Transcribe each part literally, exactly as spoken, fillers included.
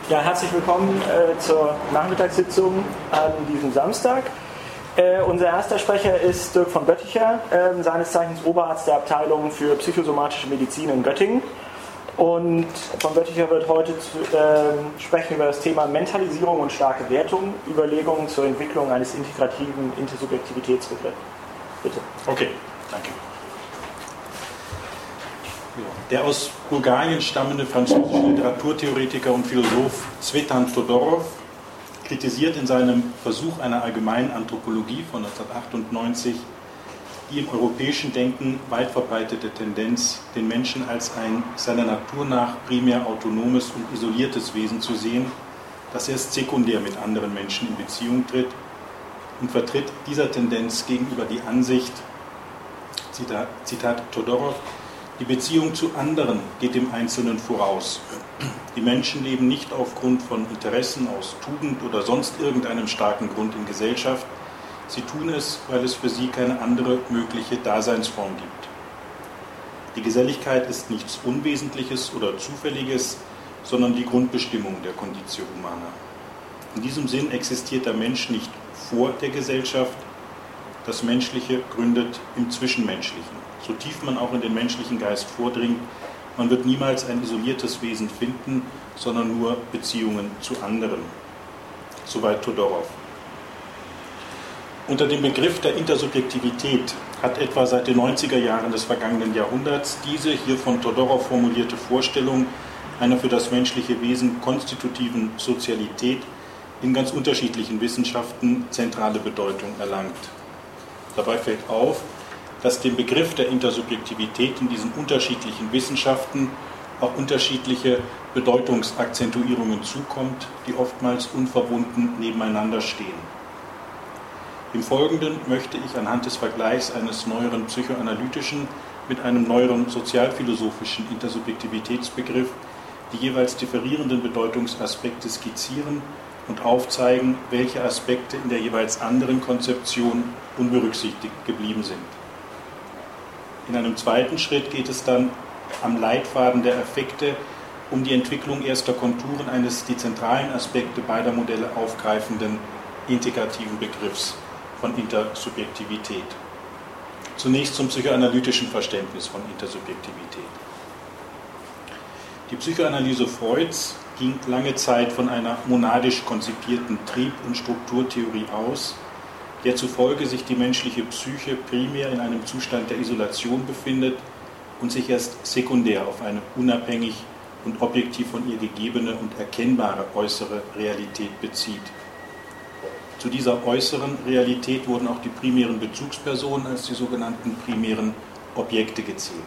Ja, herzlich willkommen äh, zur Nachmittagssitzung an diesem Samstag. Äh, unser erster Sprecher ist Dirk von Bötticher, äh, seines Zeichens Oberarzt der Abteilung für psychosomatische Medizin in Göttingen. Und von Bötticher wird heute zu, äh, sprechen über das Thema Mentalisierung und starke Wertung, Überlegungen zur Entwicklung eines integrativen Intersubjektivitätsbegriffs. Bitte. Okay, danke. Der aus Bulgarien stammende französische Literaturtheoretiker und Philosoph Tzvetan Todorov kritisiert in seinem Versuch einer allgemeinen Anthropologie von neunzehnhundertachtundneunzig die im europäischen Denken weit verbreitete Tendenz, den Menschen als ein seiner Natur nach primär autonomes und isoliertes Wesen zu sehen, das erst sekundär mit anderen Menschen in Beziehung tritt, und vertritt dieser Tendenz gegenüber die Ansicht, Zitat, Zitat Todorov, die Beziehung zu anderen geht dem Einzelnen voraus. Die Menschen leben nicht aufgrund von Interessen aus Tugend oder sonst irgendeinem starken Grund in Gesellschaft. Sie tun es, weil es für sie keine andere mögliche Daseinsform gibt. Die Geselligkeit ist nichts Unwesentliches oder Zufälliges, sondern die Grundbestimmung der Conditio Humana. In diesem Sinn existiert der Mensch nicht vor der Gesellschaft. Das Menschliche gründet im Zwischenmenschlichen. So tief man auch in den menschlichen Geist vordringt, man wird niemals ein isoliertes Wesen finden, sondern nur Beziehungen zu anderen. Soweit Todorov. Unter dem Begriff der Intersubjektivität hat etwa seit den neunziger Jahren des vergangenen Jahrhunderts diese hier von Todorov formulierte Vorstellung einer für das menschliche Wesen konstitutiven Sozialität in ganz unterschiedlichen Wissenschaften zentrale Bedeutung erlangt. Dabei fällt auf, dass dem Begriff der Intersubjektivität in diesen unterschiedlichen Wissenschaften auch unterschiedliche Bedeutungsakzentuierungen zukommt, die oftmals unverbunden nebeneinander stehen. Im Folgenden möchte ich anhand des Vergleichs eines neueren psychoanalytischen mit einem neueren sozialphilosophischen Intersubjektivitätsbegriff die jeweils differierenden Bedeutungsaspekte skizzieren und aufzeigen, welche Aspekte in der jeweils anderen Konzeption unberücksichtigt geblieben sind. In einem zweiten Schritt geht es dann am Leitfaden der Affekte um die Entwicklung erster Konturen eines die zentralen Aspekte beider Modelle aufgreifenden integrativen Begriffs von Intersubjektivität. Zunächst zum psychoanalytischen Verständnis von Intersubjektivität. Die Psychoanalyse Freuds ging lange Zeit von einer monadisch konzipierten Trieb- und Strukturtheorie aus, der zufolge sich die menschliche Psyche primär in einem Zustand der Isolation befindet und sich erst sekundär auf eine unabhängig und objektiv von ihr gegebene und erkennbare äußere Realität bezieht. Zu dieser äußeren Realität wurden auch die primären Bezugspersonen als die sogenannten primären Objekte gezählt.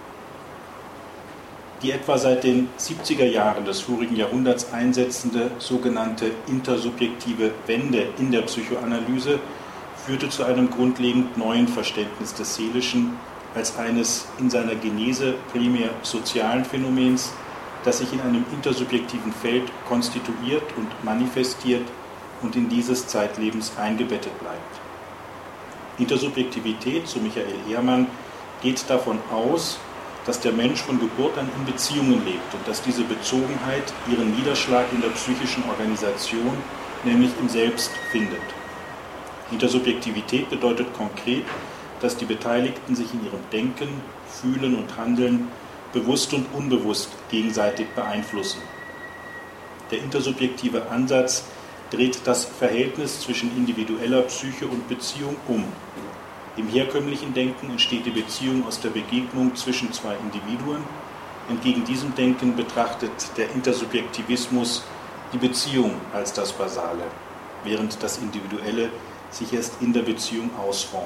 Die etwa seit den siebziger Jahren des vorigen Jahrhunderts einsetzende sogenannte intersubjektive Wende in der Psychoanalyse führte zu einem grundlegend neuen Verständnis des Seelischen als eines in seiner Genese primär sozialen Phänomens, das sich in einem intersubjektiven Feld konstituiert und manifestiert und in dieses Zeitlebens eingebettet bleibt. Intersubjektivität, so Michael Ehrmann, geht davon aus, dass der Mensch von Geburt an in Beziehungen lebt und dass diese Bezogenheit ihren Niederschlag in der psychischen Organisation, nämlich im Selbst, findet. Intersubjektivität bedeutet konkret, dass die Beteiligten sich in ihrem Denken, Fühlen und Handeln bewusst und unbewusst gegenseitig beeinflussen. Der intersubjektive Ansatz dreht das Verhältnis zwischen individueller Psyche und Beziehung um. Im herkömmlichen Denken entsteht die Beziehung aus der Begegnung zwischen zwei Individuen. Entgegen diesem Denken betrachtet der Intersubjektivismus die Beziehung als das Basale, während das Individuelle sich erst in der Beziehung ausformt.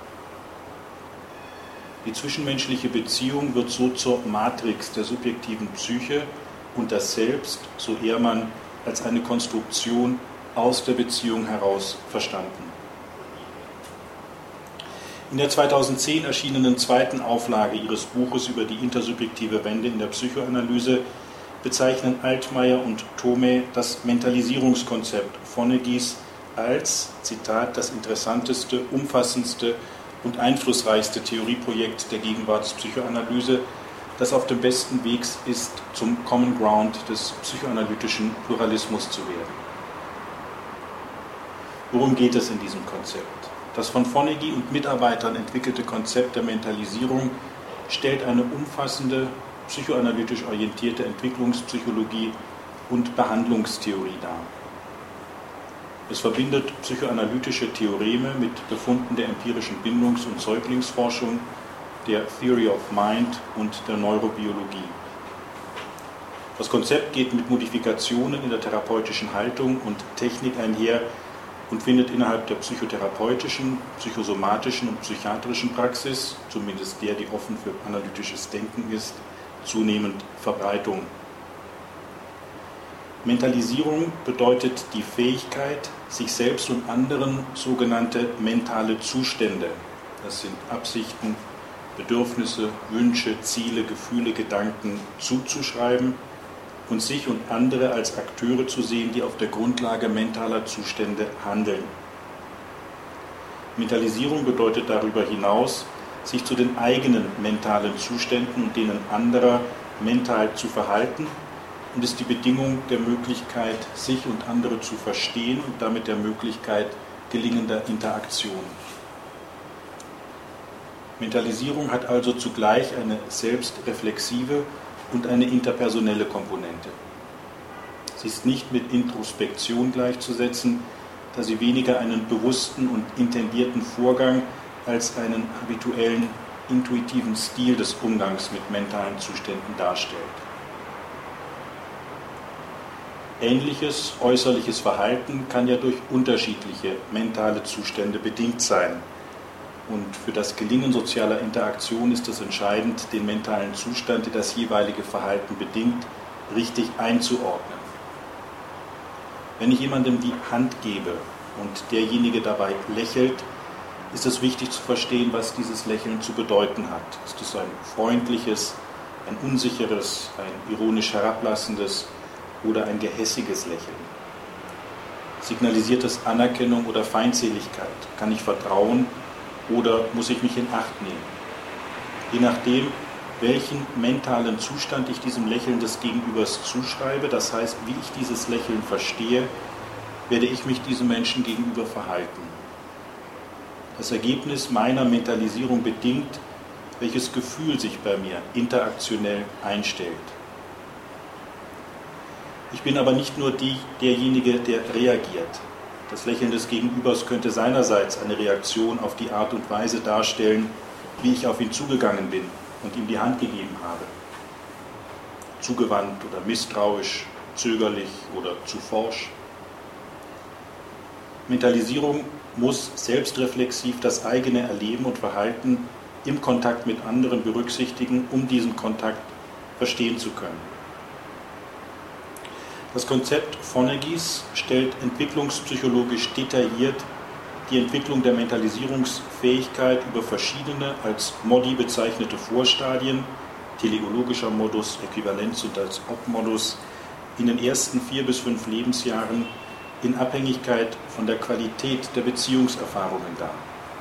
Die zwischenmenschliche Beziehung wird so zur Matrix der subjektiven Psyche und das Selbst, so Ehrmann, als eine Konstruktion aus der Beziehung heraus verstanden. In der zweitausendzehn erschienenen zweiten Auflage ihres Buches über die intersubjektive Wende in der Psychoanalyse bezeichnen Altmaier und Thome das Mentalisierungskonzept Vonneguys als, Zitat, das interessanteste, umfassendste und einflussreichste Theorieprojekt der Gegenwartspsychoanalyse, das auf dem besten Weg ist, zum Common Ground des psychoanalytischen Pluralismus zu werden. Worum geht es in diesem Konzept? Das von Fonagy und Mitarbeitern entwickelte Konzept der Mentalisierung stellt eine umfassende, psychoanalytisch orientierte Entwicklungspsychologie und Behandlungstheorie dar. Es verbindet psychoanalytische Theoreme mit Befunden der empirischen Bindungs- und Säuglingsforschung, der Theory of Mind und der Neurobiologie. Das Konzept geht mit Modifikationen in der therapeutischen Haltung und Technik einher und findet innerhalb der psychotherapeutischen, psychosomatischen und psychiatrischen Praxis, zumindest der, die offen für analytisches Denken ist, zunehmend Verbreitung. Mentalisierung bedeutet die Fähigkeit, sich selbst und anderen sogenannte mentale Zustände, das sind Absichten, Bedürfnisse, Wünsche, Ziele, Gefühle, Gedanken zuzuschreiben und sich und andere als Akteure zu sehen, die auf der Grundlage mentaler Zustände handeln. Mentalisierung bedeutet darüber hinaus, sich zu den eigenen mentalen Zuständen und denen anderer mental zu verhalten und ist die Bedingung der Möglichkeit, sich und andere zu verstehen und damit der Möglichkeit gelingender Interaktion. Mentalisierung hat also zugleich eine selbstreflexive und eine interpersonelle Komponente. Sie ist nicht mit Introspektion gleichzusetzen, da sie weniger einen bewussten und intendierten Vorgang als einen habituellen, intuitiven Stil des Umgangs mit mentalen Zuständen darstellt. Ähnliches äußerliches Verhalten kann ja durch unterschiedliche mentale Zustände bedingt sein. Und für das Gelingen sozialer Interaktion ist es entscheidend, den mentalen Zustand, der das jeweilige Verhalten bedingt, richtig einzuordnen. Wenn ich jemandem die Hand gebe und derjenige dabei lächelt, ist es wichtig zu verstehen, was dieses Lächeln zu bedeuten hat. Ist es ein freundliches, ein unsicheres, ein ironisch herablassendes oder ein gehässiges Lächeln? Signalisiert es Anerkennung oder Feindseligkeit? Kann ich vertrauen oder muss ich mich in Acht nehmen? Je nachdem, welchen mentalen Zustand ich diesem Lächeln des Gegenübers zuschreibe, das heißt, wie ich dieses Lächeln verstehe, werde ich mich diesem Menschen gegenüber verhalten. Das Ergebnis meiner Mentalisierung bedingt, welches Gefühl sich bei mir interaktionell einstellt. Ich bin aber nicht nur die, derjenige, der reagiert. Das Lächeln des Gegenübers könnte seinerseits eine Reaktion auf die Art und Weise darstellen, wie ich auf ihn zugegangen bin und ihm die Hand gegeben habe. Zugewandt oder misstrauisch, zögerlich oder zu forsch. Mentalisierung muss selbstreflexiv das eigene Erleben und Verhalten im Kontakt mit anderen berücksichtigen, um diesen Kontakt verstehen zu können. Das Konzept Fonagys stellt entwicklungspsychologisch detailliert die Entwicklung der Mentalisierungsfähigkeit über verschiedene als Modi bezeichnete Vorstadien, teleologischer Modus, Äquivalenz und als Ob-Modus, in den ersten vier bis fünf Lebensjahren in Abhängigkeit von der Qualität der Beziehungserfahrungen dar.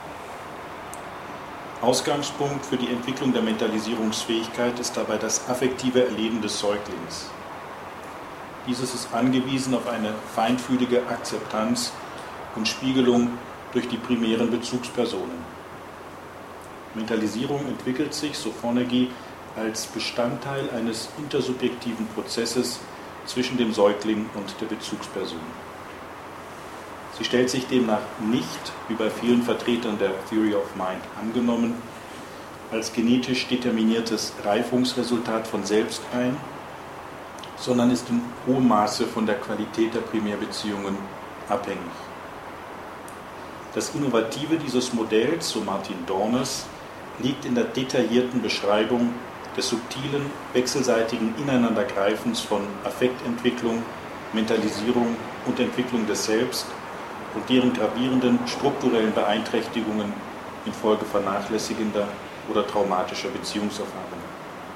Ausgangspunkt für die Entwicklung der Mentalisierungsfähigkeit ist dabei das affektive Erleben des Säuglings. Dieses ist angewiesen auf eine feinfühlige Akzeptanz und Spiegelung durch die primären Bezugspersonen. Mentalisierung entwickelt sich, so Fonagy, als Bestandteil eines intersubjektiven Prozesses zwischen dem Säugling und der Bezugsperson. Sie stellt sich demnach nicht, wie bei vielen Vertretern der Theory of Mind angenommen, als genetisch determiniertes Reifungsresultat von selbst ein, sondern ist in hohem Maße von der Qualität der Primärbeziehungen abhängig. Das Innovative dieses Modells, so Martin Dornes, liegt in der detaillierten Beschreibung des subtilen, wechselseitigen Ineinandergreifens von Affektentwicklung, Mentalisierung und Entwicklung des Selbst und deren gravierenden strukturellen Beeinträchtigungen infolge vernachlässigender oder traumatischer Beziehungserfahrungen.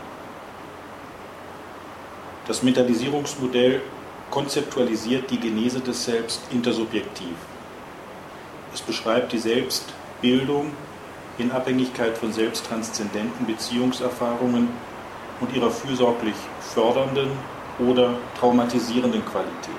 Das Mentalisierungsmodell konzeptualisiert die Genese des Selbst intersubjektiv. Es beschreibt die Selbstbildung in Abhängigkeit von selbsttranszendenten Beziehungserfahrungen und ihrer fürsorglich fördernden oder traumatisierenden Qualität.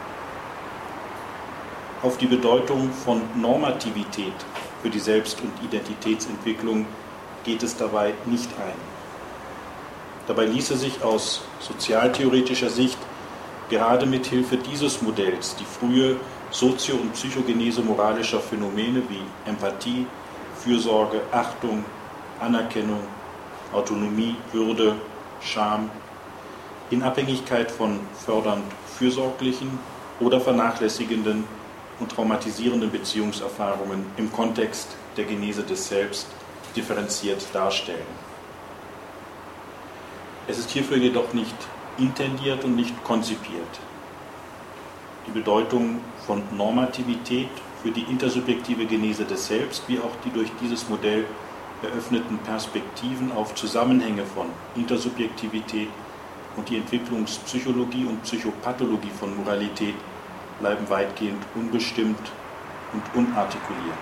Auf die Bedeutung von Normativität für die Selbst- und Identitätsentwicklung geht es dabei nicht ein. Dabei ließe sich aus sozialtheoretischer Sicht gerade mit Hilfe dieses Modells die frühe Sozio- und Psychogenese moralischer Phänomene wie Empathie, Fürsorge, Achtung, Anerkennung, Autonomie, Würde, Scham in Abhängigkeit von fördernd fürsorglichen oder vernachlässigenden und traumatisierenden Beziehungserfahrungen im Kontext der Genese des Selbst differenziert darstellen. Es ist hierfür jedoch nicht intendiert und nicht konzipiert. Die Bedeutung von Normativität für die intersubjektive Genese des Selbst, wie auch die durch dieses Modell eröffneten Perspektiven auf Zusammenhänge von Intersubjektivität und die Entwicklungspsychologie und Psychopathologie von Moralität bleiben weitgehend unbestimmt und unartikuliert.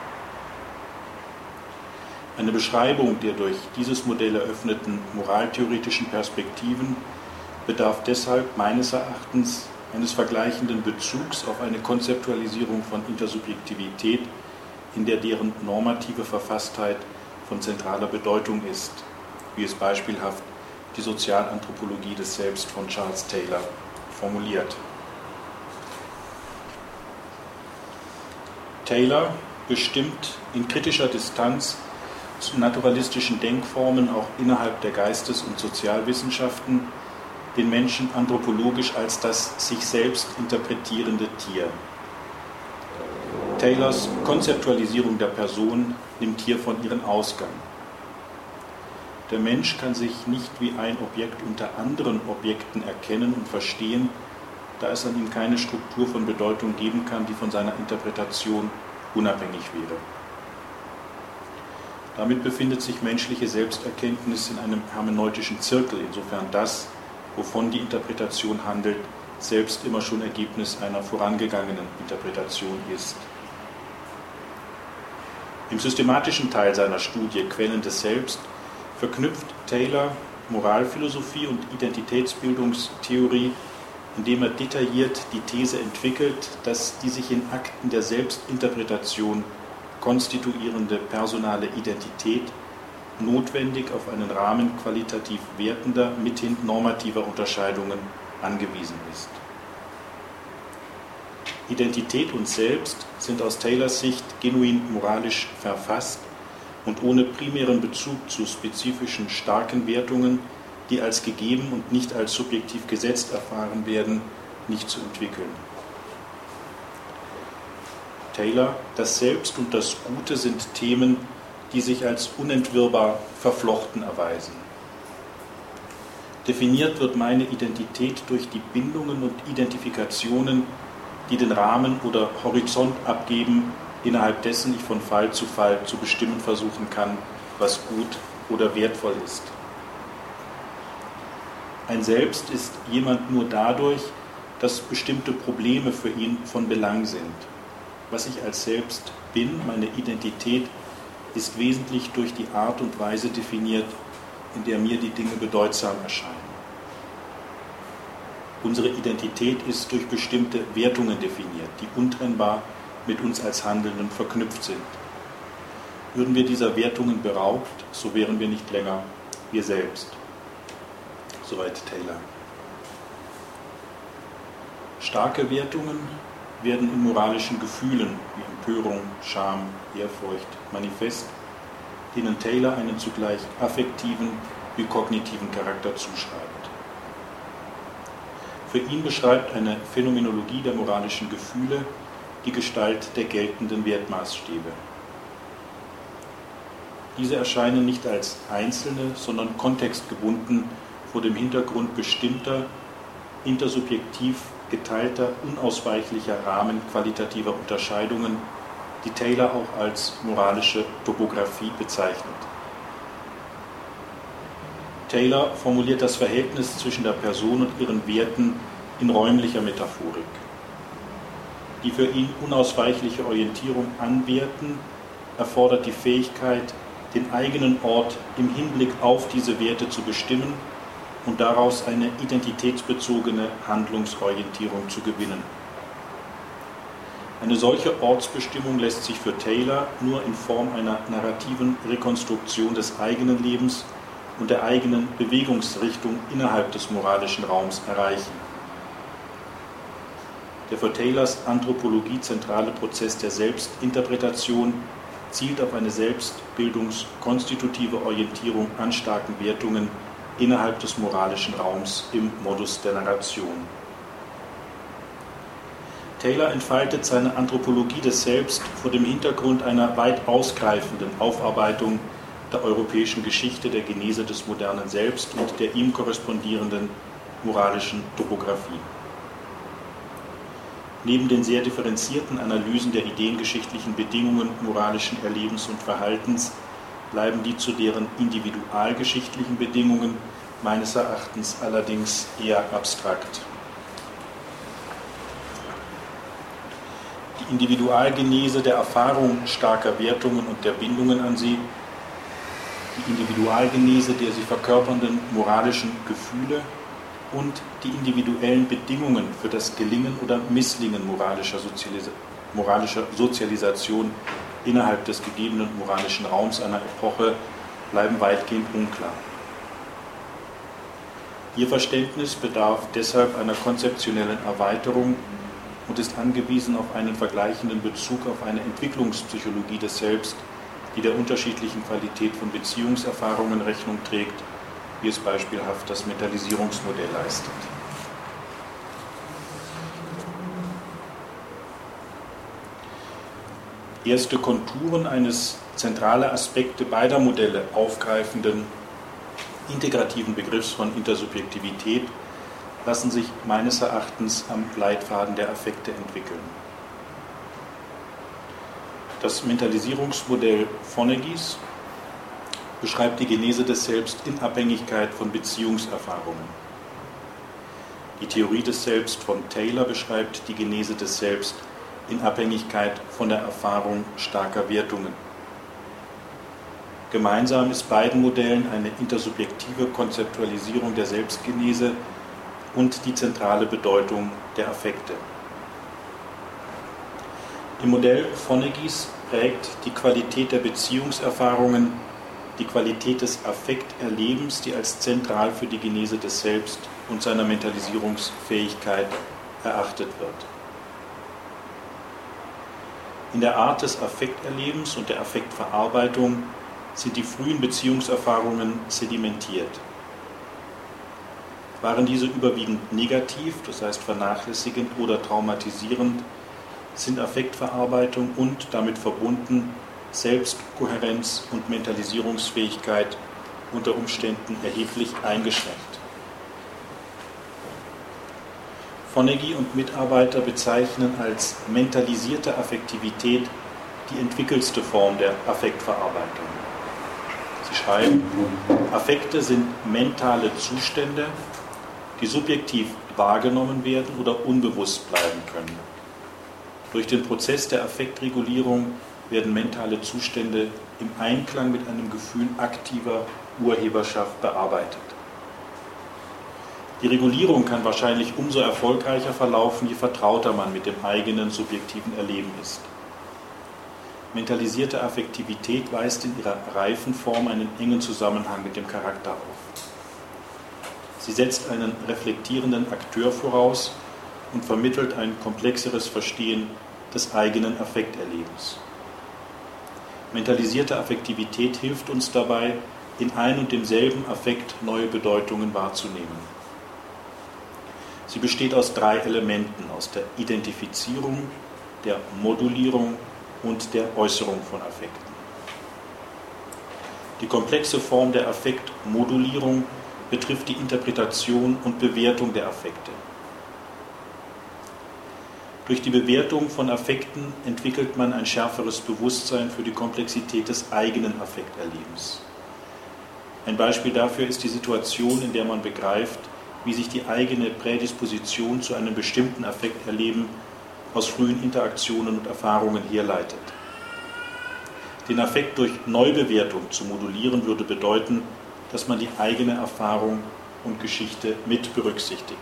Eine Beschreibung der durch dieses Modell eröffneten moraltheoretischen Perspektiven bedarf deshalb meines Erachtens eines vergleichenden Bezugs auf eine Konzeptualisierung von Intersubjektivität, in der deren normative Verfasstheit von zentraler Bedeutung ist, wie es beispielhaft die Sozialanthropologie des Selbst von Charles Taylor formuliert. Taylor bestimmt in kritischer Distanz zu naturalistischen Denkformen auch innerhalb der Geistes- und Sozialwissenschaften den Menschen anthropologisch als das sich selbst interpretierende Tier. Taylors Konzeptualisierung der Person nimmt hiervon ihren Ausgang. Der Mensch kann sich nicht wie ein Objekt unter anderen Objekten erkennen und verstehen, da es an ihm keine Struktur von Bedeutung geben kann, die von seiner Interpretation unabhängig wäre. Damit befindet sich menschliche Selbsterkenntnis in einem hermeneutischen Zirkel, insofern das, wovon die Interpretation handelt, selbst immer schon Ergebnis einer vorangegangenen Interpretation ist. Im systematischen Teil seiner Studie Quellen des Selbst verknüpft Taylor Moralphilosophie und Identitätsbildungstheorie, indem er detailliert die These entwickelt, dass die sich in Akten der Selbstinterpretation konstituierende personale Identität notwendig auf einen Rahmen qualitativ wertender, mithin normativer Unterscheidungen angewiesen ist. Identität und Selbst sind aus Taylors Sicht genuin moralisch verfasst und ohne primären Bezug zu spezifischen starken Wertungen, die als gegeben und nicht als subjektiv gesetzt erfahren werden, nicht zu entwickeln. Taylor, das Selbst und das Gute sind Themen, die sich als unentwirrbar verflochten erweisen. Definiert wird meine Identität durch die Bindungen und Identifikationen, die den Rahmen oder Horizont abgeben, innerhalb dessen ich von Fall zu Fall zu bestimmen versuchen kann, was gut oder wertvoll ist. Ein Selbst ist jemand nur dadurch, dass bestimmte Probleme für ihn von Belang sind. Was ich als Selbst bin, meine Identität, ist wesentlich durch die Art und Weise definiert, in der mir die Dinge bedeutsam erscheinen. Unsere Identität ist durch bestimmte Wertungen definiert, die untrennbar mit uns als Handelnden verknüpft sind. Würden wir dieser Wertungen beraubt, so wären wir nicht länger wir selbst. Soweit Taylor. Starke Wertungen werden in moralischen Gefühlen wie Empörung, Scham, Ehrfurcht manifest, denen Taylor einen zugleich affektiven wie kognitiven Charakter zuschreibt. Für ihn beschreibt eine Phänomenologie der moralischen Gefühle die Gestalt der geltenden Wertmaßstäbe. Diese erscheinen nicht als einzelne, sondern kontextgebunden vor dem Hintergrund bestimmter, intersubjektiv geteilter, unausweichlicher Rahmen qualitativer Unterscheidungen, die Taylor auch als moralische Topographie bezeichnet. Taylor formuliert das Verhältnis zwischen der Person und ihren Werten in räumlicher Metaphorik. Die für ihn unausweichliche Orientierung an Werten erfordert die Fähigkeit, den eigenen Ort im Hinblick auf diese Werte zu bestimmen und daraus eine identitätsbezogene Handlungsorientierung zu gewinnen. Eine solche Ortsbestimmung lässt sich für Taylor nur in Form einer narrativen Rekonstruktion des eigenen Lebens und der eigenen Bewegungsrichtung innerhalb des moralischen Raums erreichen. Der für Taylors Anthropologie zentrale Prozess der Selbstinterpretation zielt auf eine selbstbildungskonstitutive Orientierung an starken Wertungen innerhalb des moralischen Raums im Modus der Narration. Taylor entfaltet seine Anthropologie des Selbst vor dem Hintergrund einer weit ausgreifenden Aufarbeitung der europäischen Geschichte der Genese des modernen Selbst und der ihm korrespondierenden moralischen Topographie. Neben den sehr differenzierten Analysen der ideengeschichtlichen Bedingungen moralischen Erlebens und Verhaltens bleiben die zu deren individualgeschichtlichen Bedingungen meines Erachtens allerdings eher abstrakt. Die Individualgenese der Erfahrung starker Wertungen und der Bindungen an sie, die Individualgenese der sie verkörpernden moralischen Gefühle und die individuellen Bedingungen für das Gelingen oder Misslingen moralischer, Sozialis- moralischer Sozialisation innerhalb des gegebenen moralischen Raums einer Epoche bleiben weitgehend unklar. Ihr Verständnis bedarf deshalb einer konzeptionellen Erweiterung und ist angewiesen auf einen vergleichenden Bezug auf eine Entwicklungspsychologie des Selbst, die der unterschiedlichen Qualität von Beziehungserfahrungen Rechnung trägt, wie es beispielhaft das Mentalisierungsmodell leistet. Erste Konturen eines zentrale Aspekte beider Modelle aufgreifenden integrativen Begriffs von Intersubjektivität lassen sich meines Erachtens am Leitfaden der Affekte entwickeln. Das Mentalisierungsmodell Foneggys beschreibt die Genese des Selbst in Abhängigkeit von Beziehungserfahrungen. Die Theorie des Selbst von Taylor beschreibt die Genese des Selbst in Abhängigkeit von der Erfahrung starker Wertungen. Gemeinsam ist beiden Modellen eine intersubjektive Konzeptualisierung der Selbstgenese und die zentrale Bedeutung der Affekte. Im Modell Foneggys prägt die Qualität der Beziehungserfahrungen die Qualität des Affekterlebens, die als zentral für die Genese des Selbst und seiner Mentalisierungsfähigkeit erachtet wird. In der Art des Affekterlebens und der Affektverarbeitung sind die frühen Beziehungserfahrungen sedimentiert. Waren diese überwiegend negativ, das heißt vernachlässigend oder traumatisierend, sind Affektverarbeitung und damit verbunden Selbstkohärenz und Mentalisierungsfähigkeit unter Umständen erheblich eingeschränkt. Foneggy und Mitarbeiter bezeichnen als mentalisierte Affektivität die entwickelste Form der Affektverarbeitung. Sie schreiben, Affekte sind mentale Zustände, die subjektiv wahrgenommen werden oder unbewusst bleiben können. Durch den Prozess der Affektregulierung werden mentale Zustände im Einklang mit einem Gefühl aktiver Urheberschaft bearbeitet. Die Regulierung kann wahrscheinlich umso erfolgreicher verlaufen, je vertrauter man mit dem eigenen subjektiven Erleben ist. Mentalisierte Affektivität weist in ihrer reifen Form einen engen Zusammenhang mit dem Charakter auf. Sie setzt einen reflektierenden Akteur voraus und vermittelt ein komplexeres Verstehen des eigenen Affekterlebens. Mentalisierte Affektivität hilft uns dabei, in ein und demselben Affekt neue Bedeutungen wahrzunehmen. Sie besteht aus drei Elementen, aus der Identifizierung, der Modulierung und der Äußerung von Affekten. Die komplexe Form der Affektmodulierung betrifft die Interpretation und Bewertung der Affekte. Durch die Bewertung von Affekten entwickelt man ein schärferes Bewusstsein für die Komplexität des eigenen Affekterlebens. Ein Beispiel dafür ist die Situation, in der man begreift, wie sich die eigene Prädisposition zu einem bestimmten Affekterleben aus frühen Interaktionen und Erfahrungen herleitet. Den Affekt durch Neubewertung zu modulieren, würde bedeuten, dass man die eigene Erfahrung und Geschichte mit berücksichtigt.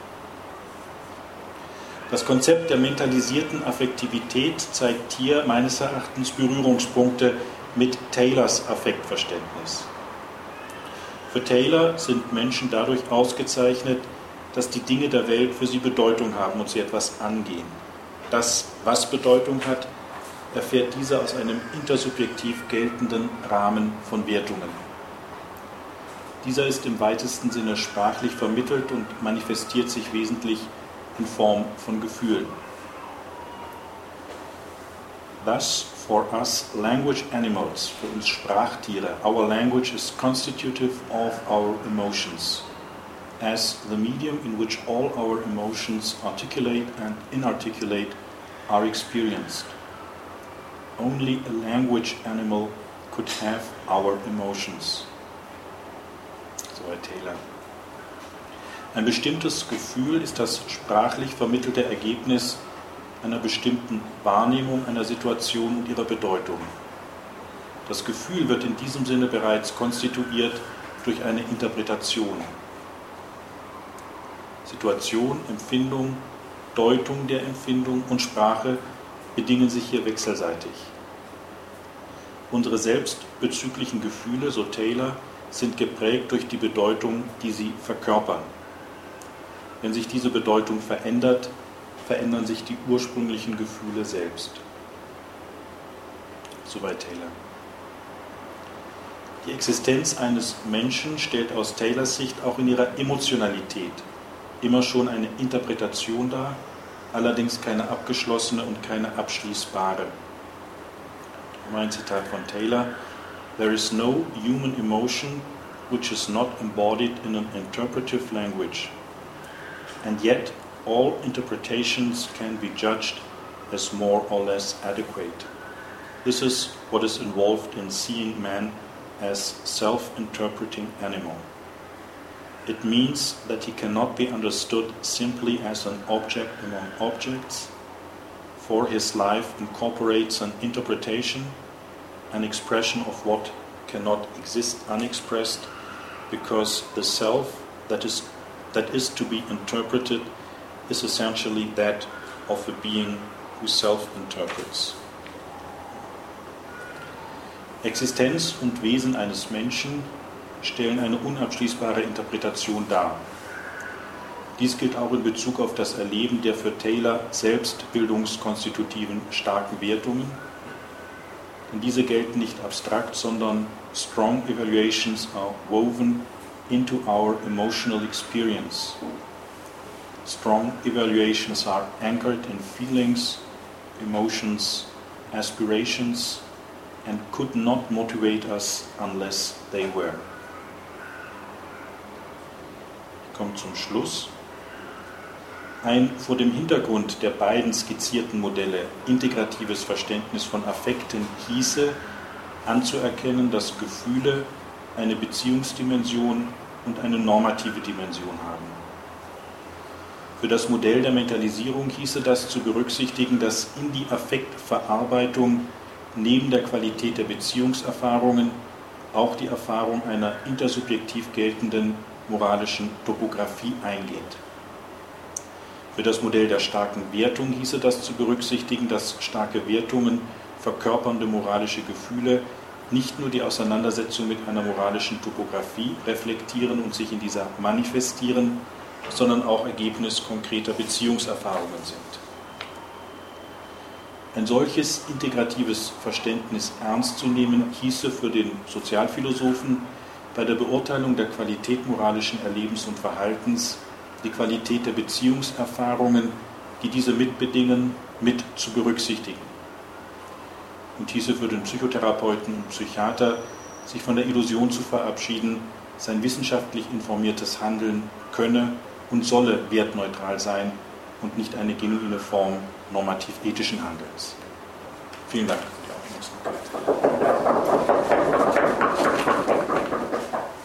Das Konzept der mentalisierten Affektivität zeigt hier meines Erachtens Berührungspunkte mit Taylors Affektverständnis. Für Taylor sind Menschen dadurch ausgezeichnet, dass die Dinge der Welt für sie Bedeutung haben und sie etwas angehen. Das, was Bedeutung hat, erfährt dieser aus einem intersubjektiv geltenden Rahmen von Wertungen. Dieser ist im weitesten Sinne sprachlich vermittelt und manifestiert sich wesentlich in Form von Gefühlen. Thus, for us language animals, für uns Sprachtiere, our language is constitutive of our emotions, as the medium in which all our emotions articulate and inarticulate are experienced. Only a language animal could have our emotions. So Herr Taylor. Ein bestimmtes Gefühl ist das sprachlich vermittelte Ergebnis einer bestimmten Wahrnehmung einer Situation und ihrer Bedeutung. Das Gefühl wird in diesem Sinne bereits konstituiert durch eine Interpretation. Situation, Empfindung, Deutung der Empfindung und Sprache bedingen sich hier wechselseitig. Unsere selbstbezüglichen Gefühle, so Taylor, sind geprägt durch die Bedeutung, die sie verkörpern. Wenn sich diese Bedeutung verändert, verändern sich die ursprünglichen Gefühle selbst. Soweit Taylor. Die Existenz eines Menschen stellt aus Taylors Sicht auch in ihrer Emotionalität immer schon eine Interpretation dar, allerdings keine abgeschlossene und keine abschließbare. Mein Zitat von Taylor: There is no human emotion which is not embodied in an interpretive language, and yet all interpretations can be judged as more or less adequate. This is what is involved in seeing man as self-interpreting animal. It means that he cannot be understood simply as an object among objects, for his life incorporates an interpretation, an expression of what cannot exist unexpressed, because the self that is, that is to be interpreted is essentially that of a being who self-interprets. Existenz und Wesen eines Menschen stellen eine unabschließbare Interpretation dar. Dies gilt auch in Bezug auf das Erleben der für Taylor selbstbildungskonstitutiven starken Wertungen. Denn diese gelten nicht abstrakt, sondern strong evaluations are woven into our emotional experience. Strong evaluations are anchored in feelings, emotions, aspirations, and could not motivate us unless they were. Ich komme zum Schluss. Ein vor dem Hintergrund der beiden skizzierten Modelle integratives Verständnis von Affekten hieße, anzuerkennen, dass Gefühle eine Beziehungsdimension und eine normative Dimension haben. Für das Modell der Mentalisierung hieße das zu berücksichtigen, dass in die Affektverarbeitung neben der Qualität der Beziehungserfahrungen auch die Erfahrung einer intersubjektiv geltenden moralischen Topographie eingeht. Für das Modell der starken Wertung hieße das zu berücksichtigen, dass starke Wertungen verkörpernde moralische Gefühle nicht nur die Auseinandersetzung mit einer moralischen Topographie reflektieren und sich in dieser manifestieren, sondern auch Ergebnis konkreter Beziehungserfahrungen sind. Ein solches integratives Verständnis ernst zu nehmen, hieße für den Sozialphilosophen bei der Beurteilung der Qualität moralischen Erlebens und Verhaltens die Qualität der Beziehungserfahrungen, die diese mitbedingen, mit zu berücksichtigen. Und hieße für den Psychotherapeuten und Psychiater, sich von der Illusion zu verabschieden, sein wissenschaftlich informiertes Handeln könne und solle wertneutral sein und nicht eine genuine Form normativ-ethischen Handelns. Vielen Dank für die Aufmerksamkeit.